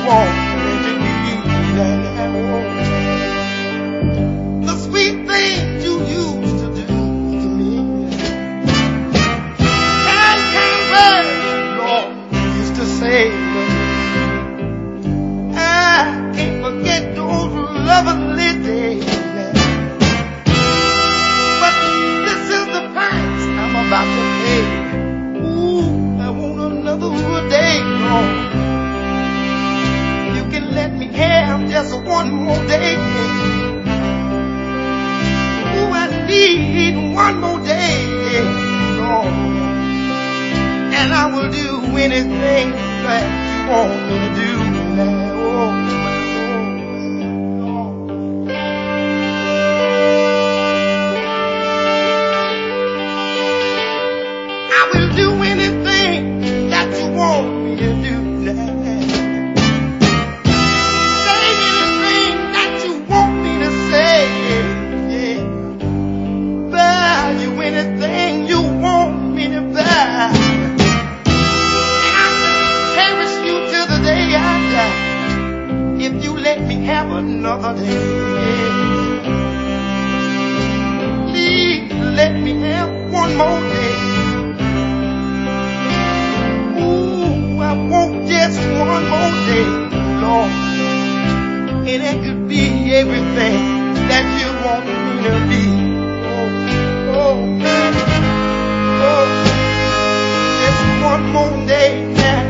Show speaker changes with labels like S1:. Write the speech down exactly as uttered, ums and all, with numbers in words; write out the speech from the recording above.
S1: want me to be. The sweet things you used to do to me. Kind, kind words, Lord, you used to say. I can't forget those lovely days. But this is the price I'm about to pay. Ooh, I want another day, Lord. You can let me have just one more day. Ooh, I need one more day, Lord. And I will do anything that you want me to do now. Do anything that you want me to do now. Say anything that you want me to say. Yeah. Buy you anything you want me to buy. And I will cherish you till the day I die. If you let me have another day. Please let me have one more day. I want just one more day, Lord, and it could be everything that you want me to be. Oh, oh, oh, just one more day now.